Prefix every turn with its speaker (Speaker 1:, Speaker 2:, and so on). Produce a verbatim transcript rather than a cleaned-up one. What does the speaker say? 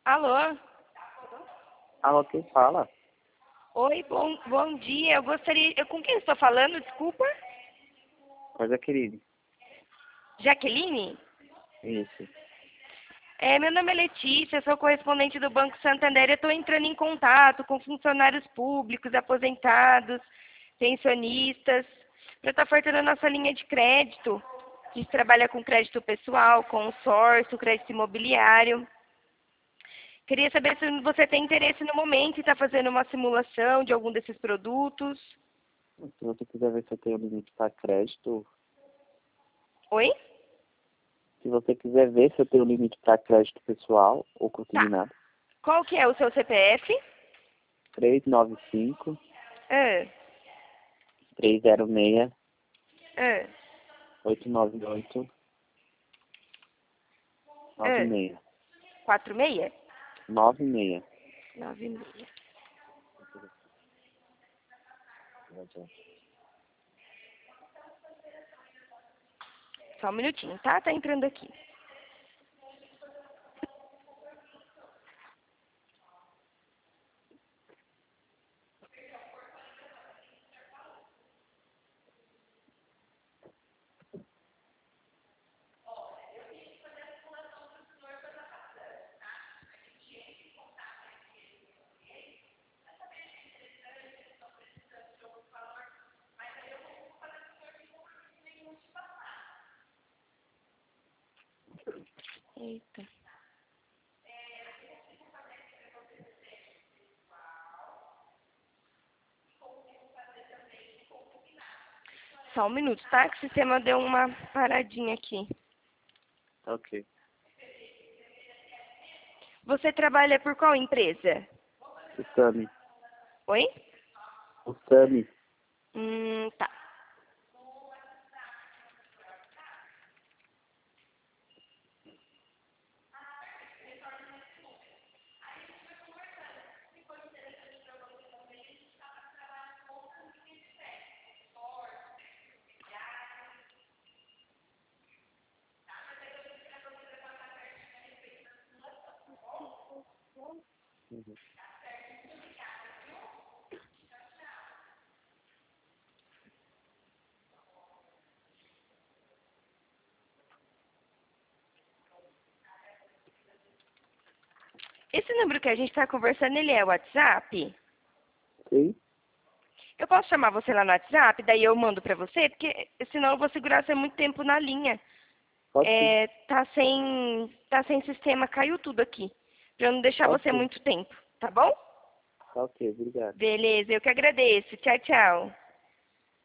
Speaker 1: Alô?
Speaker 2: Alô, quem fala?
Speaker 1: Oi, bom, bom dia. Eu gostaria... Eu, com quem eu estou falando? Desculpa.
Speaker 2: Coisa querida.
Speaker 1: Jaqueline?
Speaker 2: Isso.
Speaker 1: É, meu nome é Letícia, sou correspondente do Banco Santander. Eu estou entrando em contato com funcionários públicos, aposentados, pensionistas, para estar ofertando a nossa linha de crédito. A gente trabalha com crédito pessoal, consórcio, crédito imobiliário. Queria saber se você tem interesse no momento e está fazendo uma simulação de algum desses produtos.
Speaker 2: Se você quiser ver se eu tenho limite para crédito...
Speaker 1: Oi?
Speaker 2: Se você quiser ver se eu tenho limite para crédito pessoal ou
Speaker 1: Tá.
Speaker 2: consignado.
Speaker 1: Qual que é o seu C P F?
Speaker 2: três nove cinco,
Speaker 1: Ah,
Speaker 2: três zero seis,
Speaker 1: ah,
Speaker 2: oito nove oito, nove
Speaker 1: ah.
Speaker 2: seis.
Speaker 1: Quatro meia?
Speaker 2: nove seis.
Speaker 1: Nove meia. Só um minutinho, tá? Tá entrando aqui. Eita. Só um minuto, tá? Que o sistema deu uma paradinha aqui.
Speaker 2: Ok.
Speaker 1: Você trabalha por qual empresa?
Speaker 2: O Sami.
Speaker 1: Oi?
Speaker 2: O Sami.
Speaker 1: Hum, tá.
Speaker 2: Uhum.
Speaker 1: Esse número que a gente tá conversando, ele é o WhatsApp?
Speaker 2: Sim?
Speaker 1: Eu posso chamar você lá no WhatsApp, daí eu mando pra você, porque senão eu vou segurar você muito tempo na linha.
Speaker 2: Pode sim.
Speaker 1: É, tá sem, tá sem sistema, caiu tudo aqui. Pra eu não deixar
Speaker 2: Pode
Speaker 1: você
Speaker 2: sim.
Speaker 1: muito tempo, tá bom?
Speaker 2: Tá ok, obrigado.
Speaker 1: Beleza, eu que agradeço. Tchau, tchau.